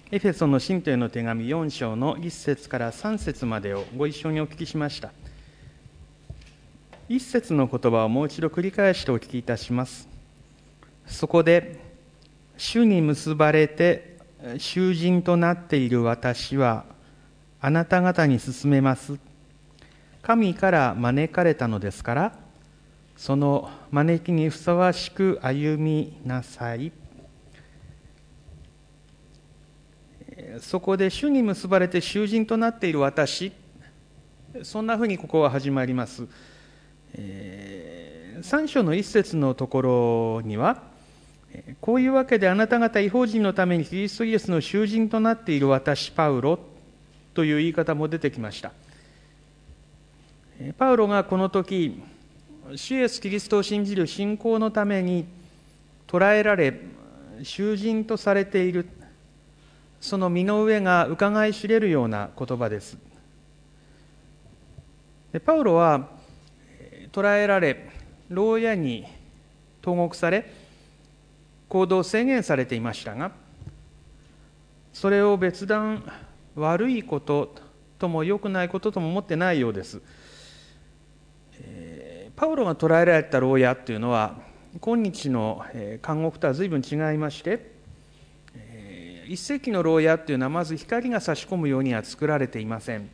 エフェソの信徒への手紙4章の1節から3節までをご一緒にお聞きしました。1節の言葉をもう一度繰り返してお聞きいたします。そこで、主に結ばれて囚人となっている私はあなた方に勧めます。神から招かれたのですから、その招きにふさわしく歩みなさい。そこで主に結ばれて囚人となっている私、そんなふうにここは始まります。3章の一節のところには、こういうわけであなた方異邦人のためにキリストイエスの囚人となっている私パウロという言い方も出てきました。パウロがこの時、主イエスキリストを信じる信仰のために捕らえられ囚人とされている、その身の上が伺い知れるような言葉です。パウロは捕らえられ牢屋に投獄され行動を制限されていましたが、それを別段悪いこととも良くないこととも思ってないようです。パウロが捕らえられた牢屋というのは今日の監獄とは随分違いまして、一世紀の牢屋というのはまず光が差し込むようには作られていません。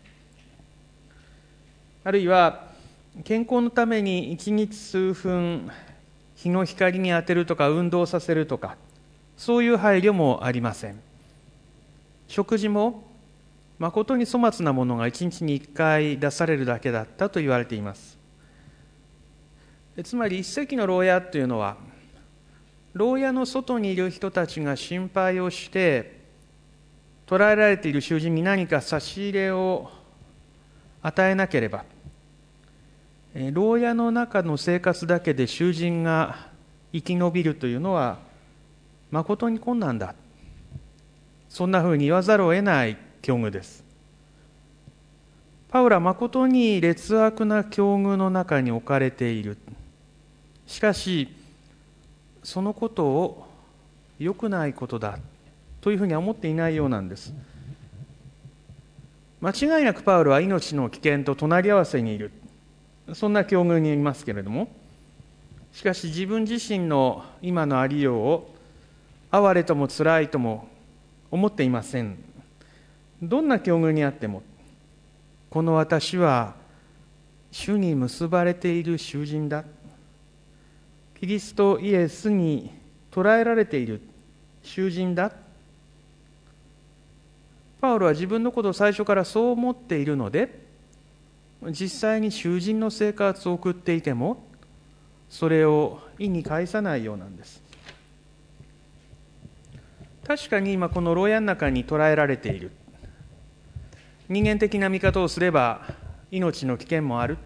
あるいは健康のために一日数分日の光に当てるとか運動させるとか、そういう配慮もありません。食事も誠に粗末なものが一日に一回出されるだけだったと言われています。つまり一世紀の牢屋というのは、牢屋の外にいる人たちが心配をして捕らえられている囚人に何か差し入れを与えなければ、牢屋の中の生活だけで囚人が生き延びるというのは誠に困難だ、そんなふうに言わざるを得ない境遇です。パウロは誠に劣悪な境遇の中に置かれている。しかしそのことを良くないことだというふうには思っていないようなんです。間違いなくパウロは命の危険と隣り合わせにいる、そんな境遇にいますけれども、しかし自分自身の今のありようを哀れとも辛いとも思っていません。どんな境遇にあっても、この私は主に結ばれている囚人だ、キリストイエスに捕らえられている囚人だ、パウロは自分のことを最初からそう思っているので、実際に囚人の生活を送っていてもそれを意に介さないようなんです。確かに今この牢屋の中に捕らえられている。人間的な見方をすれば命の危険もある。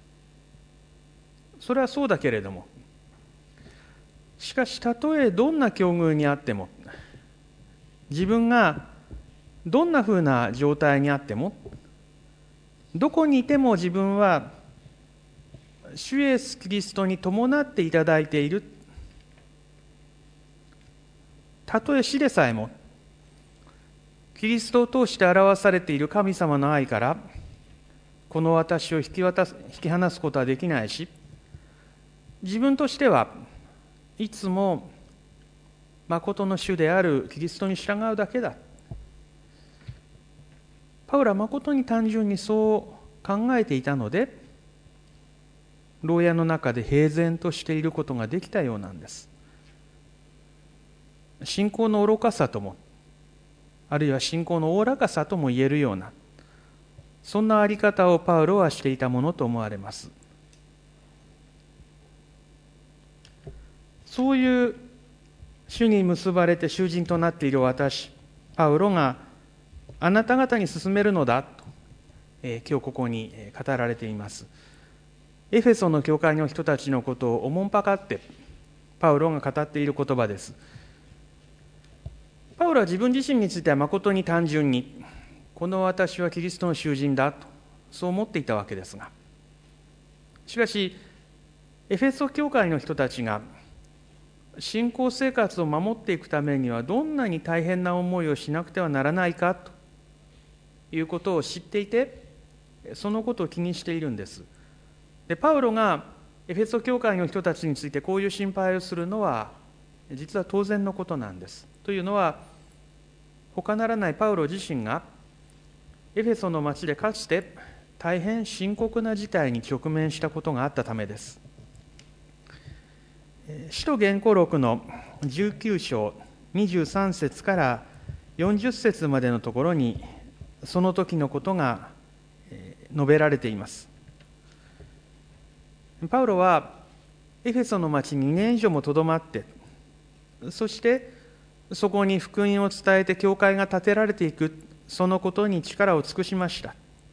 それはそうだけれども、しかしたとえどんな境遇にあっても、自分がどんなふうな状態にあっても、どこにいても自分は主イエスキリストに伴っていただいている。たとえ死でさえもキリストを通して表されている神様の愛からこの私を引き離すことはできないし、自分としてはいつも誠の主であるキリストに従うだけだ。パウロは誠に単純にそう考えていたので、牢屋の中で平然としていることができたようなんです。信仰の愚かさとも、あるいは信仰のおおらかさとも言えるような、そんなあり方をパウロはしていたものと思われます。そういう主に結ばれて囚人となっている私、パウロがあなた方に勧めるのだと、今日ここに語られています。エフェソの教会の人たちのことをおもんぱかってパウロが語っている言葉です。パウロは自分自身については誠に単純に、この私はキリストの囚人だとそう思っていたわけですが、しかしエフェソ教会の人たちが信仰生活を守っていくためにはどんなに大変な思いをしなくてはならないかということを知っていて、そのことを気にしているんです。で、パウロがエフェソ教会の人たちについてこういう心配をするのは実は当然のことなんです。というのは、他ならないパウロ自身がエフェソの町でかつて大変深刻な事態に直面したことがあったためです。使徒言行録の19章23節から40節までのところにその時のことが述べられています。パウロはエフェソの町に2年以上もとどまって、そしてそこに福音を伝えて教会が建てられていく、そのことに力を尽くしました。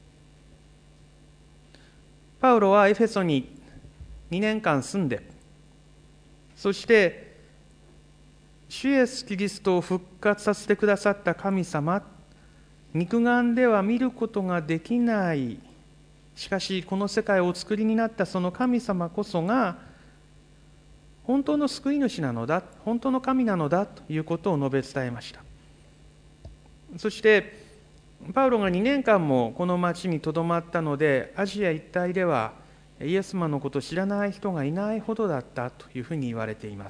パウロはエフェソに2年間住んで、そして主イエスキリストを復活させてくださった神様、肉眼では見ることができない、しかしこの世界をお作りになったその神様こそが本当の救い主なのだ、本当の神なのだということを述べ伝えました。そしてパウロが2年間もこの町にとどまったので、アジア一帯ではイエス様のことを知らない人がいないほどだったというふうに言われています。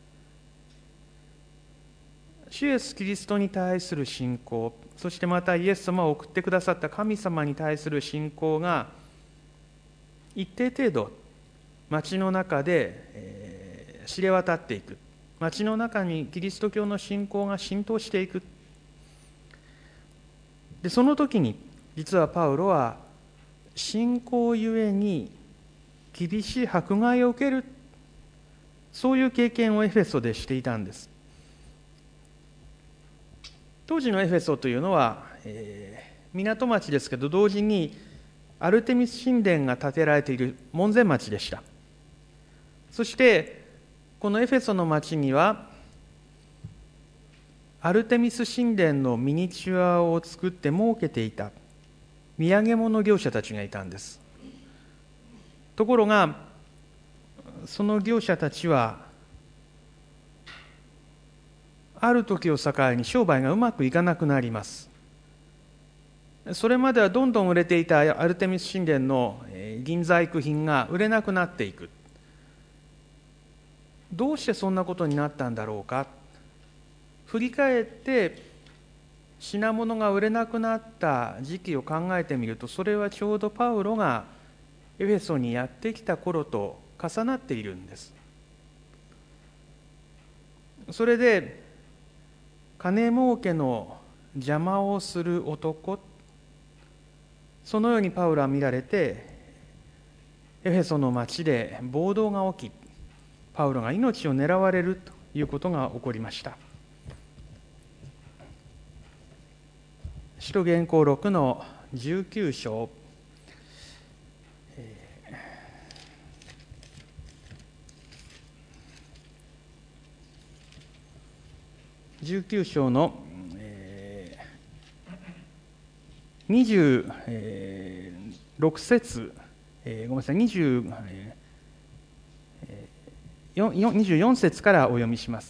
主イエスキリストに対する信仰、そしてまたイエス様を送ってくださった神様に対する信仰が一定程度町の中で知れ渡っていく、町の中にキリスト教の信仰が浸透していく。で、その時に実はパウロは信仰ゆえに厳しい迫害を受ける、そういう経験をエフェソでしていたんです。当時のエフェソというのは、港町ですけど、同時にアルテミス神殿が建てられている門前町でした。そしてこのエフェソの町にはアルテミス神殿のミニチュアを作って設けていた土産物業者たちがいたんです。ところがその業者たちはある時を境に商売がうまくいかなくなります。それまではどんどん売れていたアルテミス神殿の銀細工品が売れなくなっていく。どうしてそんなことになったんだろうか。振り返って品物が売れなくなった時期を考えてみると、それはちょうどパウロがエフェソにやってきた頃と重なっているんです。それで金儲けの邪魔をする男、そのようにパウロは見られて、エフェソの町で暴動が起き、パウロが命を狙われるということが起こりました。使徒言行録の19章、19章の26節、ごめんなさい、24節からお読みします。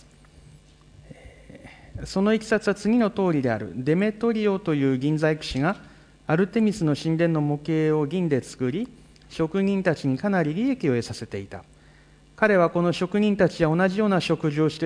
そのいきさつは次の通りである。デメトリオという銀細工師がアルテミスの神殿の模型を銀で作り、職人たちにかなり利益を得させていた。彼はこの職人たちや同じような仕事を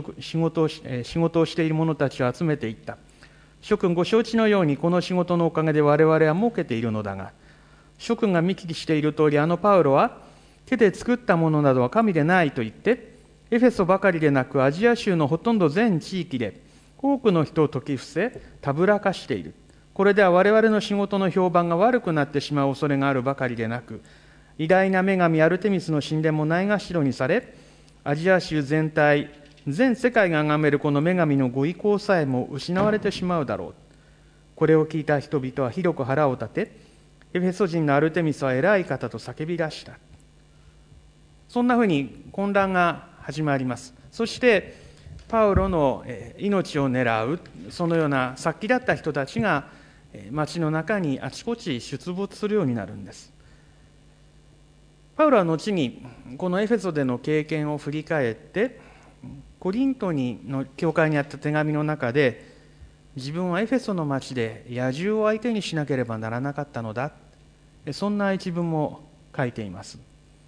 している者たちを集めていった。諸君ご承知のように、この仕事のおかげで我々は儲けているのだが、諸君が見聞きしている通り、パウロは手で作ったものなどは神でないと言って、エフェソばかりでなくアジア州のほとんど全地域で多くの人を説き伏せ、たぶらかしている。これでは我々の仕事の評判が悪くなってしまう恐れがあるばかりでなく、偉大な女神アルテミスの神殿もないがしろにされ、アジア州全体、全世界が崇めるこの女神のご意向さえも失われてしまうだろう。これを聞いた人々は広く腹を立て、エフェソ人のアルテミスは偉い方と叫び出した。そんなふうに混乱が始まります。そしてパウロの命を狙う、そのような殺気だった人たちが町の中にあちこち出没するようになるんです。パウロは後にこのエフェソでの経験を振り返って、 コリントの教会にあった手紙の中で、自分はエフェソの町で野獣を相手にしなければならなかったのだ、そんな一文も書いています。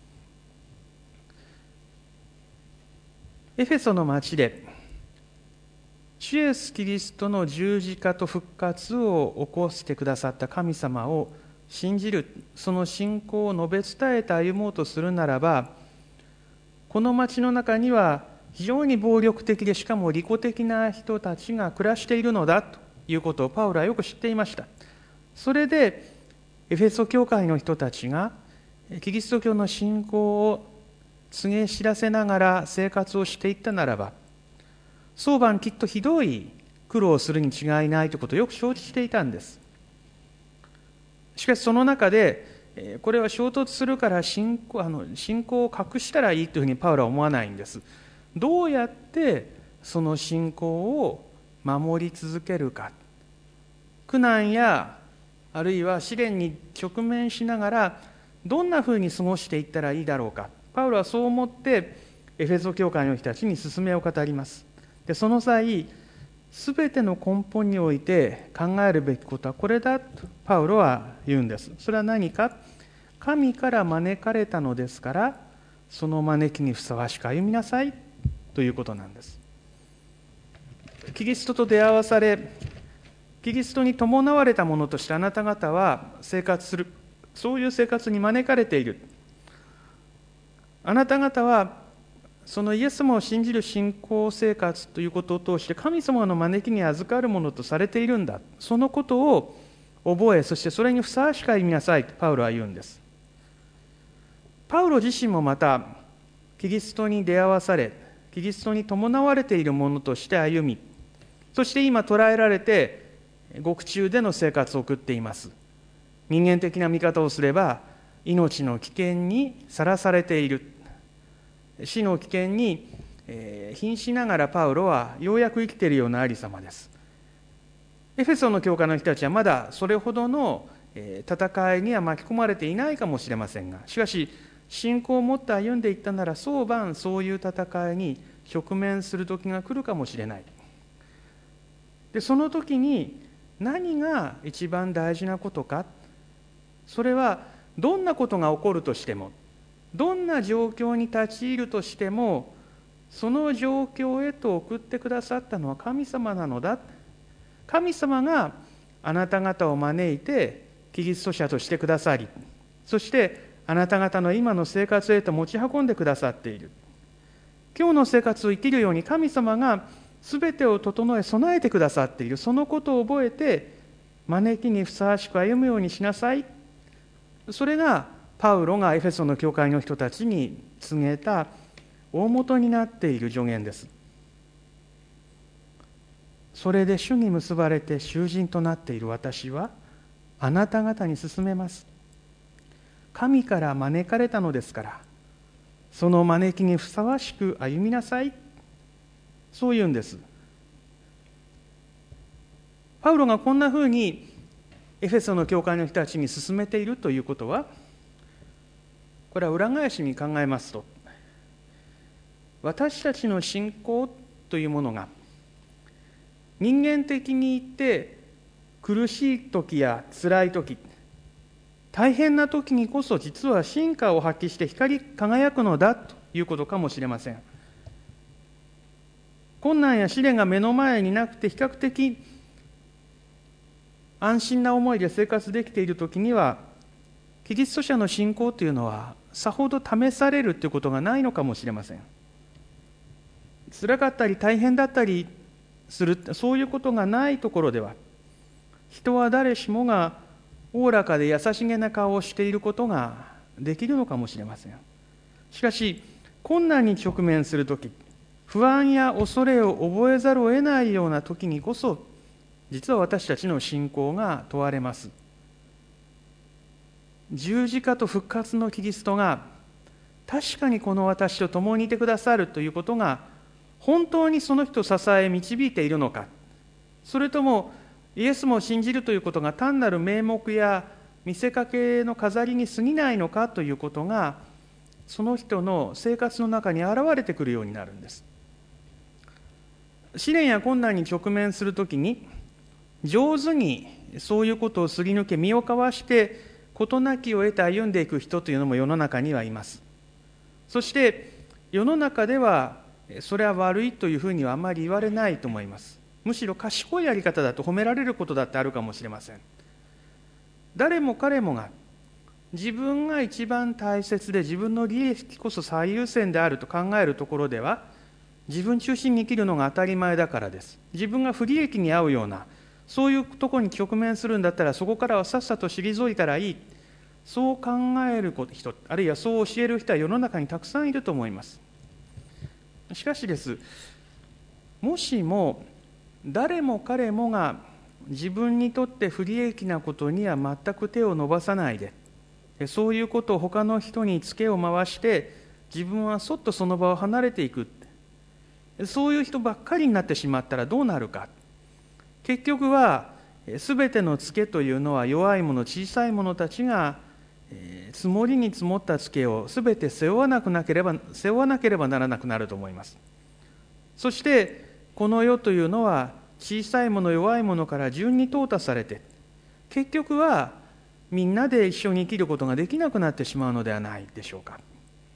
エフェソの町で主イエスキリストの十字架と復活を起こしてくださった神様を信じる、その信仰を述べ伝えて歩もうとするならば、この町の中には非常に暴力的でしかも利己的な人たちが暮らしているのだということをパウロはよく知っていました。それでエフェソ教会の人たちがキリスト教の信仰を告げ知らせながら生活をしていったならば、早晩きっとひどい苦労をするに違いないということをよく承知していたんです。しかしその中でこれは衝突するから信仰を隠したらいいというふうにパウロは思わないんです。どうやってその信仰を守り続けるか、苦難やあるいは試練に直面しながらどんなふうに過ごしていったらいいだろうか、パウロはそう思ってエフェソ教会の人たちに勧めを語ります。でその際、すべての根本において考えるべきことはこれだとパウロは言うんです。それは何か、神から招かれたのですからその招きにふさわしく歩みなさいということなんです。キリストと出会わされ、キリストに伴われたものとしてあなた方は生活する、そういう生活に招かれている。あなた方はそのイエス様を信じる信仰生活ということを通して神様の招きに預かるものとされているんだ。そのことを覚え、そしてそれにふさわしく歩みなさいとパウロは言うんです。パウロ自身もまたキリストに出会わされ、キリストに伴われているものとして歩み、そして今捕らえられて獄中での生活を送っています。人間的な見方をすれば命の危険にさらされている、死の危険に瀕しながらパウロはようやく生きているようなありさまです。エフェソの教会の人たちはまだそれほどの戦いには巻き込まれていないかもしれませんが、しかし信仰を持って歩んでいったなら早晩そういう戦いに直面する時が来るかもしれない。でその時に何が一番大事なことか、それはどんなことが起こるとしても、どんな状況に立ち入るとしても、その状況へと送ってくださったのは神様なのだ。神様があなた方を招いてキリスト者としてくださり、そしてあなた方の今の生活へと持ち運んでくださっている。今日の生活を生きるように神様が全てを整え備えてくださっている。そのことを覚えて招きにふさわしく歩むようにしなさい。それがパウロがエフェソの教会の人たちに告げた大元になっている助言です。それで主に結ばれて囚人となっている私はあなた方に勧めます。神から招かれたのですから、その招きにふさわしく歩みなさい。そう言うんです。パウロがこんなふうにエフェソの教会の人たちに勧めているということは、これは裏返しに考えますと、私たちの信仰というものが人間的に言って苦しい時や辛い時、大変な時にこそ実は真価を発揮して光り輝くのだということかもしれません。困難や試練が目の前になくて比較的安心な思いで生活できている時には、キリスト者の信仰というのはさほど試されるということがないのかもしれません。辛かったり大変だったりする、そういうことがないところでは、人は誰しもがおおらかで優しげな顔をしていることができるのかもしれません。しかし困難に直面するとき、不安や恐れを覚えざるを得ないような時にこそ、実は私たちの信仰が問われます。十字架と復活のキリストが確かにこの私と共にいてくださるということが本当にその人を支え導いているのか、それともイエスも信じるということが単なる名目や見せかけの飾りに過ぎないのかということが、その人の生活の中に現れてくるようになるんです。 試練や困難に直面するときに、上手にそういうことをすり抜け、身をかわして事なきを得て歩んでいく人というのも世の中にはいます。そして世の中ではそれは悪いというふうにはあまり言われないと思います。むしろ賢いやり方だと褒められることだってあるかもしれません。誰も彼もが自分が一番大切で自分の利益こそ最優先であると考えるところでは、自分中心に生きるのが当たり前だからです。自分が不利益に遭うようなそういうところに直面するんだったら、そこからはさっさと退いたらいい、そう考える人、あるいはそう教える人は世の中にたくさんいると思います。しかしです、もしも誰も彼もが自分にとって不利益なことには全く手を伸ばさないで、そういうことを他の人にツケを回して自分はそっとその場を離れていく、そういう人ばっかりになってしまったらどうなるか。結局は全てのツケというのは弱い者、小さい者たちが積もりに積もったツケを全て背負わなければならなくなると思います。そしてこの世というのは小さい者、弱い者から順に淘汰されて、結局はみんなで一緒に生きることができなくなってしまうのではないでしょうか。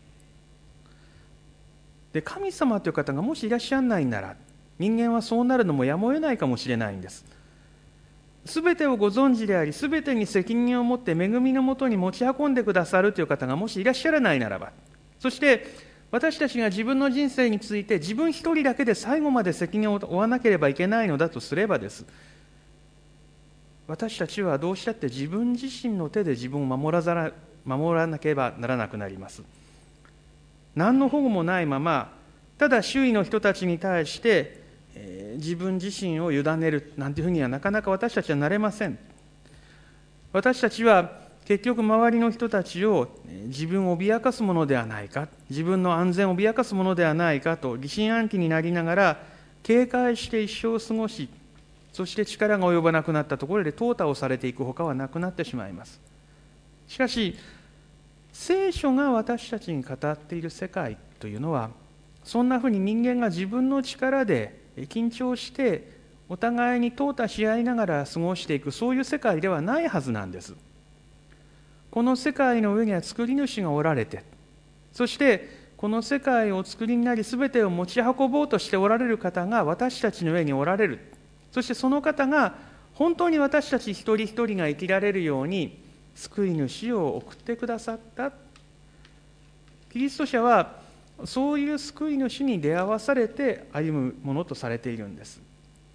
で、神様という方がもしいらっしゃらないなら、人間はそうなるのもやむを得ないかもしれないんです。すべてをご存知であり、すべてに責任を持って恵みのもとに持ち運んでくださるという方がもしいらっしゃらないならば、そして私たちが自分の人生について自分一人だけで最後まで責任を負わなければいけないのだとすればです、私たちはどうしたって自分自身の手で自分を守らなければならなくなります。何の保護もないまま、ただ周囲の人たちに対して自分自身を委ねるなんていうふうにはなかなか私たちはなれません。私たちは結局周りの人たちを自分を脅かすものではないか、自分の安全を脅かすものではないかと疑心暗鬼になりながら警戒して一生を過ごし、そして力が及ばなくなったところで淘汰をされていくほかはなくなってしまいます。しかし聖書が私たちに語っている世界というのは、そんなふうに人間が自分の力で緊張してお互いに淘汰し合いながら過ごしていく、そういう世界ではないはずなんです。この世界の上には作り主がおられて、そしてこの世界をお作りになり全てを持ち運ぼうとしておられる方が私たちの上におられる。そしてその方が本当に私たち一人一人が生きられるように救い主を送ってくださった。キリスト者はそういう救い主に出会わされて歩むものとされているんです。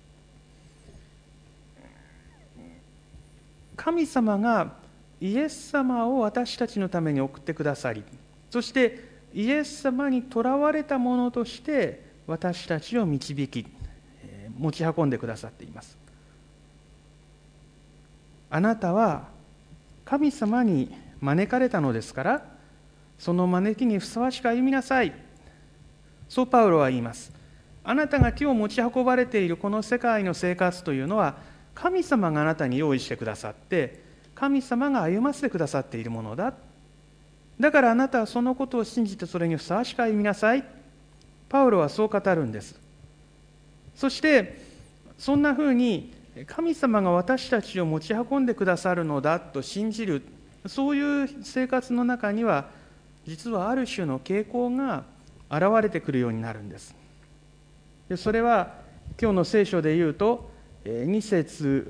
神様がイエス様を私たちのために送ってくださり、そしてイエス様にとらわれたものとして私たちを導き持ち運んでくださっています。あなたは神様に招かれたのですから、その招きにふさわしく歩みなさい。そうパウロは言います。あなたが今日持ち運ばれているこの世界の生活というのは、神様があなたに用意してくださって、神様が歩ませてくださっているものだ。だからあなたはそのことを信じてそれにふさわしく歩みなさい。パウロはそう語るんです。そしてそんなふうに神様が私たちを持ち運んでくださるのだと信じる、そういう生活の中には実はある種の傾向が現れてくるようになるんです。でそれは今日の聖書で言うと2節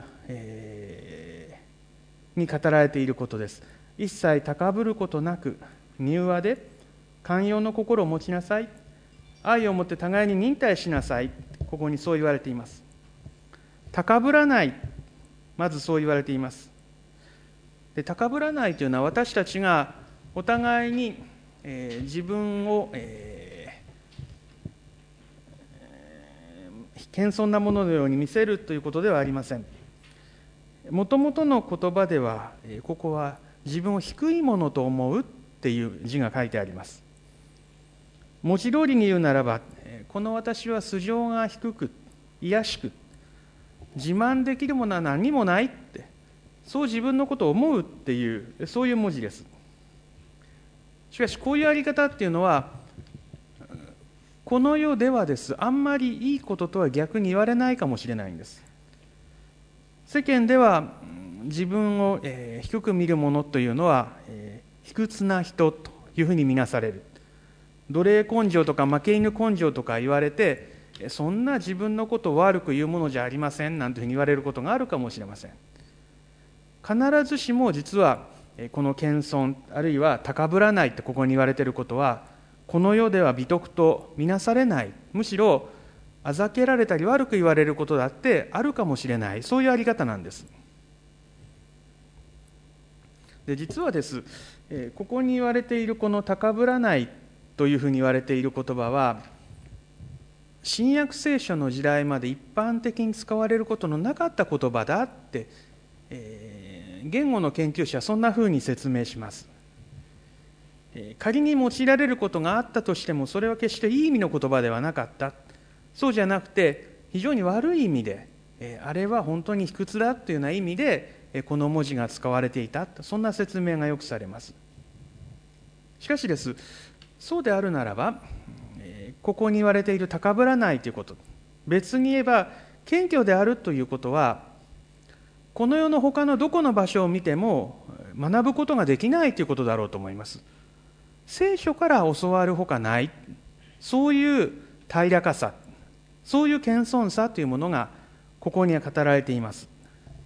に語られていることです。一切高ぶることなく柔和で寛容の心を持ちなさい。愛をもって互いに忍耐しなさい。ここにそう言われています。高ぶらない、まずそう言われています。で高ぶらないというのは、私たちがお互いに、自分を、謙遜なもののように見せるということではありません。もともとの言葉では、ここは自分を低いものと思うっていう字が書いてあります。文字通りに言うならば、この私は素性が低く卑しく、自慢できるものは何もないって、そう自分のことを思うっていう、そういう文字です。しかしこういうやり方っていうのは、 この世ではあんまりいいこととは逆に言われないかもしれないんです。世間では自分を低く見る者というのは卑屈な人というふうに見なされる。奴隷根性とか負け犬根性とか言われて、そんな自分のことを悪く言うものじゃありませんなんていうふうに言われることがあるかもしれません。必ずしも実はこの謙遜あるいは高ぶらないってここに言われていることは、この世では美徳と見なされない、むしろあざけられたり悪く言われることだってあるかもしれない、そういうあり方なんです。で実はここに言われているこの高ぶらないというふうに言われている言葉は、新約聖書の時代まで一般的に使われることのなかった言葉だって、言語の研究者はそんなふうに説明します。仮に用いられることがあったとしても、それは決していい意味の言葉ではなかった。そうじゃなくて非常に悪い意味で、あれは本当に卑屈だというような意味でこの文字が使われていた、そんな説明がよくされます。しかしそうであるならば、ここに言われている高ぶらないということ、別に言えば謙虚であるということは、この世の他のどこの場所を見ても学ぶことができないということだろうと思います。聖書から教わるほかない、そういう平らかさ、そういう謙遜さというものがここには語られています。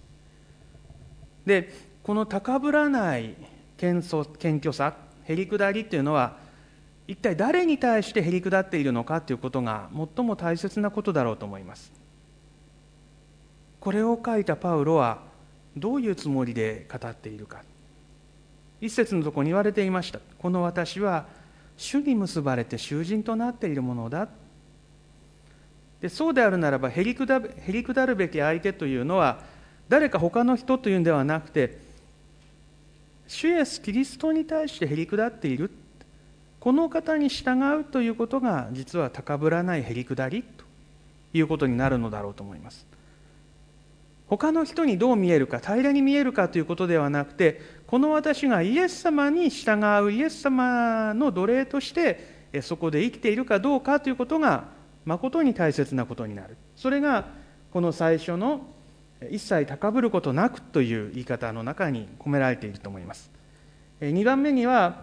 で、この高ぶらない謙虚さ、へりくだりというのは、一体誰に対してへりくだっているのかということが最も大切なことだろうと思います。これを書いたパウロはどういうつもりで語っているか。一節のところに言われていました。この私は主に結ばれて囚人となっているものだ。でそうであるならば、へりくだるべき相手というのは誰か他の人というんではなくて、主イエスキリストに対してへりくだっている、この方に従うということが実は高ぶらないへりくだりということになるのだろうと思います。他の人にどう見えるか、平らに見えるかということではなくて、この私がイエス様に従う、イエス様の奴隷としてそこで生きているかどうかということが誠に大切なことになる。それがこの最初の一切高ぶることなくという言い方の中に込められていると思います。2番目には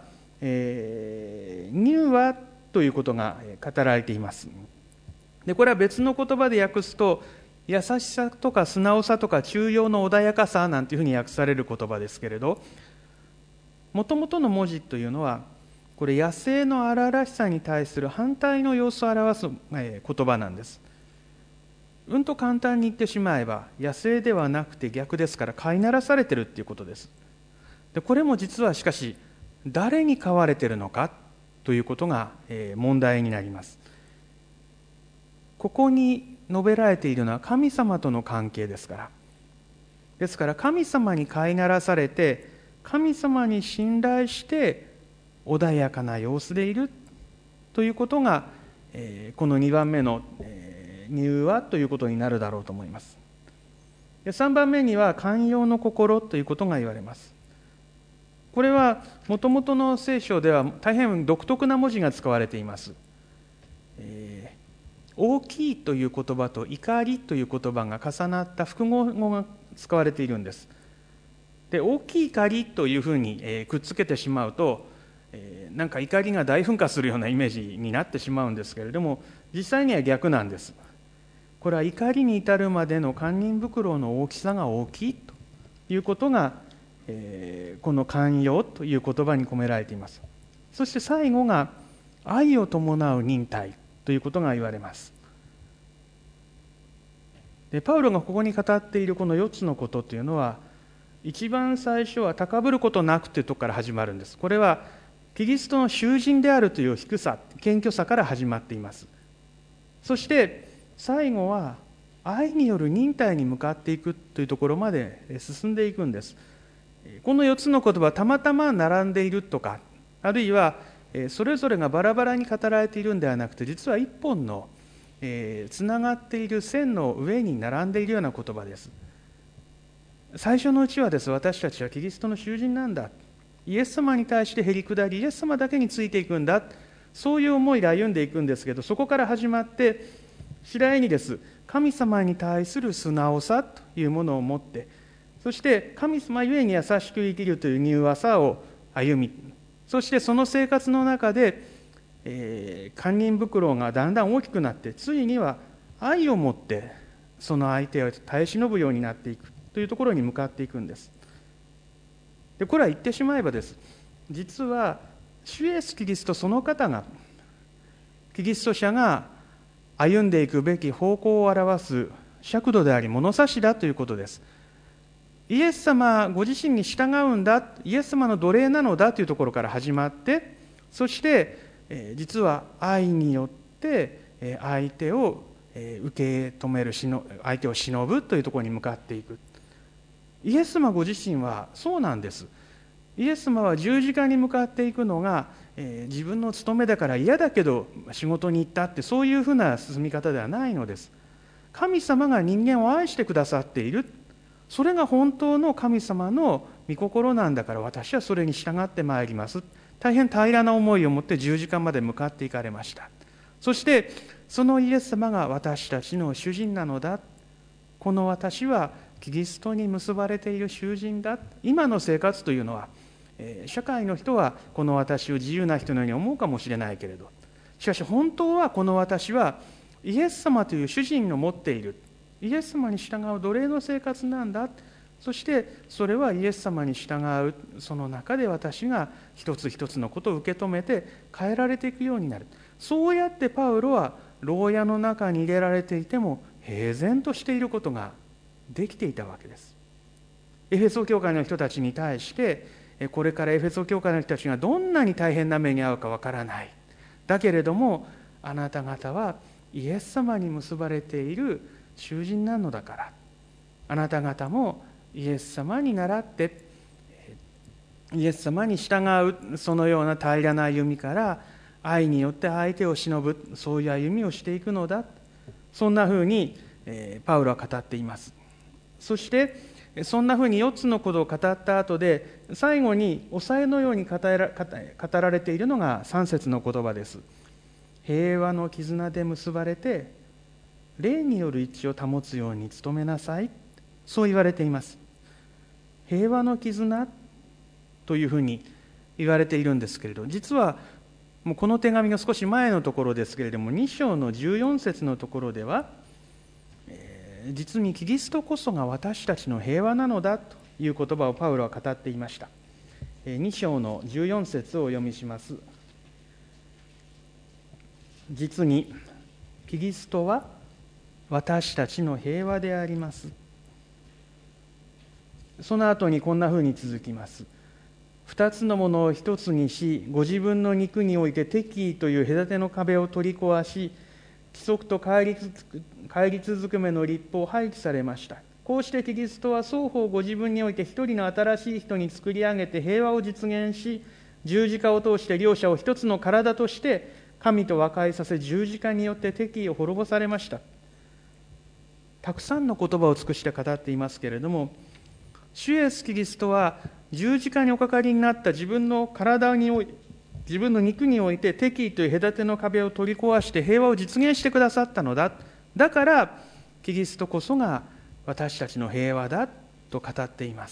柔和ということが語られています。でこれは別の言葉で訳すと、優しさとか素直さとか中庸の穏やかさなんていうふうに訳される言葉ですけれど、もともとの文字というのはこれ野生の荒々しさに対する反対の様子を表す言葉なんです。と簡単に言ってしまえば、野生ではなくて逆ですから飼いならされてるっていうことです。でこれも実はしかし誰に飼われているのかということが問題になります。ここに述べられているのは神様との関係ですから。ですから神様に飼いならされて、神様に信頼して穏やかな様子でいるということが、この2番目の柔和ということになるだろうと思います。3番目には寛容の心ということが言われます。これはもともとの聖書では大変独特な文字が使われています。大きいという言葉と怒りという言葉が重なった複合語が使われているんです。で大きい怒りというふうにくっつけてしまうと、なんか怒りが大噴火するようなイメージになってしまうんですけれども、実際には逆なんです。これは怒りに至るまでの堪忍袋の大きさが大きいということが、この寛容という言葉に込められています。そして最後が愛を伴う忍耐ということが言われます。でパウロがここに語っているこの4つのことというのは、一番最初は高ぶることなくというところから始まるんです。これはキリストの囚人であるという低さ、謙虚さから始まっています。そして最後は愛による忍耐に向かっていくというところまで進んでいくんです。この4つの言葉はたまたま並んでいるとか、あるいはそれぞれがバラバラに語られているんではなくて、実は一本のつながっている線の上に並んでいるような言葉です。最初のうちは私たちはキリストの囚人なんだ、イエス様に対してへりくだり、イエス様だけについていくんだ、 そういう思いで歩んでいくんですけど、そこから始まって次第にです、神様に対する素直さというものを持って、そして神様ゆえに優しく生きるという柔和さを歩み、そしてその生活の中で、堪忍袋がだんだん大きくなって、ついには愛を持ってその相手を耐え忍ぶようになっていくというところに向かっていくんです。でこれは言ってしまえばです、実は主イエスキリストその方が、キリスト者が歩んでいくべき方向を表す尺度であり物差しだということです。イエス様ご自身に従うんだ、イエス様の奴隷なのだというところから始まって、そして実は愛によって相手を受け止める、相手を忍ぶというところに向かっていく。イエス様ご自身はそうなんです。イエス様は十字架に向かっていくのが、自分の務めだから嫌だけど仕事に行ったって、そういうふうな進み方ではないのです。神様が人間を愛してくださっている、それが本当の神様の御心なんだから、私はそれに従ってまいります。大変平らな思いを持って十字架まで向かっていかれました。そしてそのイエス様が私たちの主人なのだ、この私はキリストに結ばれている囚人だ。今の生活というのは、社会の人はこの私を自由な人のように思うかもしれないけれど、しかし本当はこの私はイエス様という主人の持っているイエス様に従う奴隷の生活なんだ。そしてそれはイエス様に従うその中で、私が一つ一つのことを受け止めて変えられていくようになる。そうやってパウロは牢屋の中に入れられていても平然としていることができていたわけです。エフェソ教会の人たちに対して、これからエフェソ教会の人たちがどんなに大変な目に遭うかわからない、だけれどもあなた方はイエス様に結ばれている囚人なのだから、あなた方もイエス様に倣ってイエス様に従う、そのような平らな歩みから愛によって相手を忍ぶ、そういう歩みをしていくのだ、そんなふうにパウロは語っています。そしてそんなふうに4つのことを語った後で、最後に抑えのように語られているのが3節の言葉です。平和の絆で結ばれて霊による一致を保つように努めなさい、そう言われています。平和の絆というふうに言われているんですけれど、実はもうこの手紙の少し前のところですけれども、2章の14節のところでは、実にキリストこそが私たちの平和なのだという言葉をパウロは語っていました。2章の14節をお読みします。実にキリストは私たちの平和であります。その後にこんなふうに続きます。二つのものを一つにし、ご自分の肉において敵意という隔ての壁を取り壊し、規則と戒律づくめの律法を廃棄されました。こうしてキリストは双方ご自分において一人の新しい人に作り上げて平和を実現し、十字架を通して両者を一つの体として神と和解させ、十字架によって敵意を滅ぼされました。たくさんの言葉を尽くして語っていますけれども、主イエスキリストは十字架におかかりになった自分の体において、自分の肉において敵意という隔ての壁を取り壊して平和を実現してくださったのだ。だからキリストこそが私たちの平和だと語っています。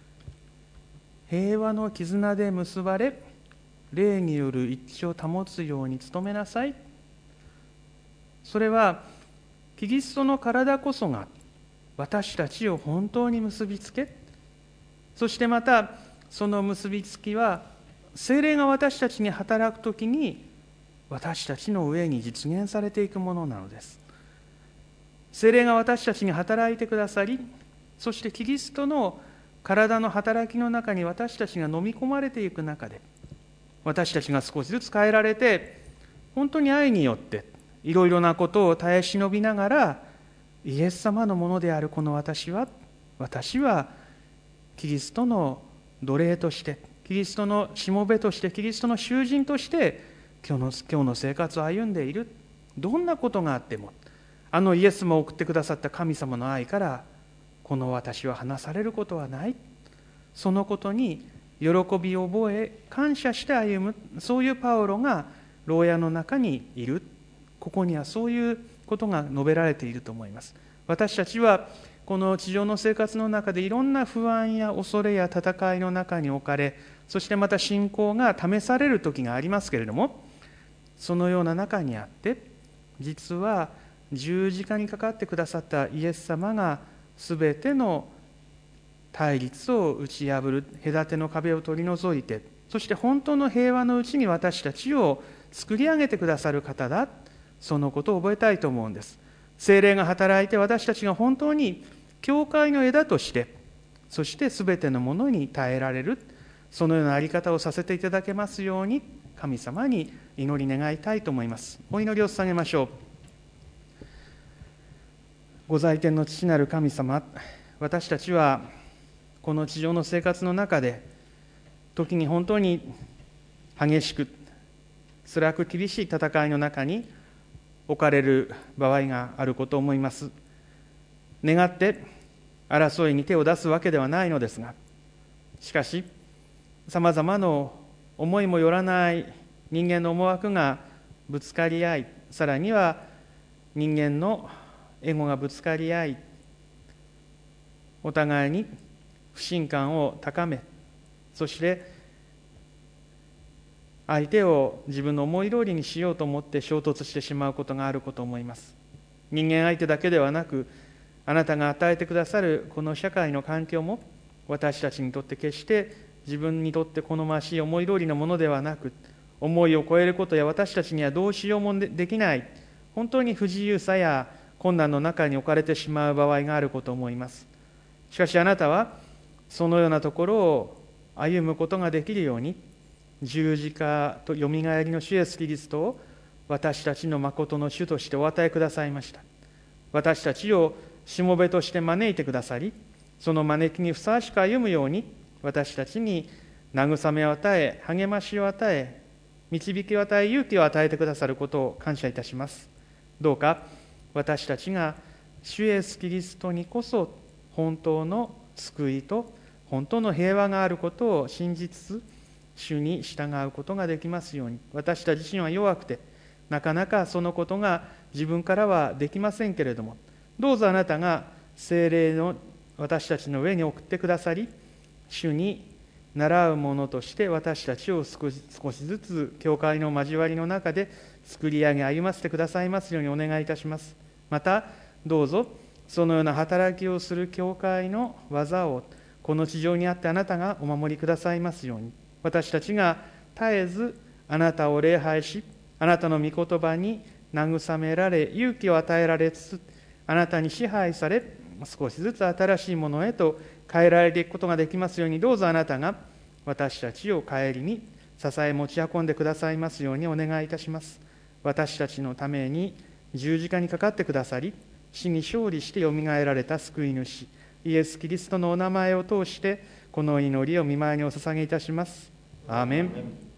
平和の絆で結ばれ、霊による一致を保つように努めなさい。それはキリストの体こそが私たちを本当に結びつけ、そしてまたその結びつきは聖霊が私たちに働くときに私たちの上に実現されていくものなのです。聖霊が私たちに働いてくださり、そしてキリストの体の働きの中に私たちが飲み込まれていく中で、私たちが少しずつ変えられて、本当に愛によっていろいろなことを耐え忍びながら、イエス様のものであるこの私はキリストの奴隷として、キリストのしもべとして、キリストの囚人として今日の生活を歩んでいる。どんなことがあってもあのイエスも送ってくださった神様の愛からこの私は離されることはない。そのことに喜びを覚え感謝して歩む、そういうパウロが牢屋の中にいる。ここにはそういうことが述べられていると思います。私たちはこの地上の生活の中でいろんな不安や恐れや戦いの中に置かれ、そしてまた信仰が試される時がありますけれども、そのような中にあって、実は十字架にかかってくださったイエス様がすべての対立を打ち破る、隔ての壁を取り除いて、そして本当の平和のうちに私たちを作り上げてくださる方だ、そのことを覚えたいと思うんです。聖霊が働いて私たちが本当に教会の枝として、そしてすべてのものに耐えられる、そのようなあり方をさせていただけますように、神様に祈り願いたいと思います。お祈りを捧げましょう。ご在天の父なる神様、私たちはこの地上の生活の中で、時に本当に激しく、辛く厳しい戦いの中に置かれる場合があることを思います。願って争いに手を出すわけではないのですが、しかしさまざまな思いもよらない人間の思惑がぶつかり合い、さらには人間のエゴがぶつかり合い、お互いに不信感を高め、そして相手を自分の思い通りにしようと思って衝突してしまうことがあることを思います。人間相手だけではなく、あなたが与えてくださるこの社会の環境も、私たちにとって決して自分にとって好ましい思い通りのものではなく、思いを超えることや私たちにはどうしようもできない、本当に不自由さや困難の中に置かれてしまう場合があることを思います。しかしあなたはそのようなところを歩むことができるように、十字架とよみがえりの主イエスキリストを私たちの誠の主としてお与えくださいました。私たちをしもべとして招いてくださり、その招きにふさわしく歩むように、私たちに慰めを与え、励ましを与え、導きを与え、勇気を与えてくださることを感謝いたします。どうか私たちが主イエスキリストにこそ本当の救いと本当の平和があることを信じつつ、主に従うことができますように。私たち自身は弱くて、なかなかそのことが自分からはできませんけれども、どうぞあなたが聖霊を私たちの上に送ってくださり、主に習うものとして私たちを少しずつ教会の交わりの中で作り上げ歩ませてくださいますようにお願いいたします。またどうぞそのような働きをする教会の技をこの地上にあってあなたがお守りくださいますように、私たちが絶えずあなたを礼拝し、あなたの御言葉に慰められ、勇気を与えられつつ、あなたに支配され、少しずつ新しいものへと変えられていくことができますように、どうぞあなたが私たちを帰りに支え持ち運んでくださいますようにお願いいたします。私たちのために十字架にかかってくださり、死に勝利してよみがえられた救い主イエス・キリストのお名前を通してこの祈りを御前にお捧げいたします。アーメン。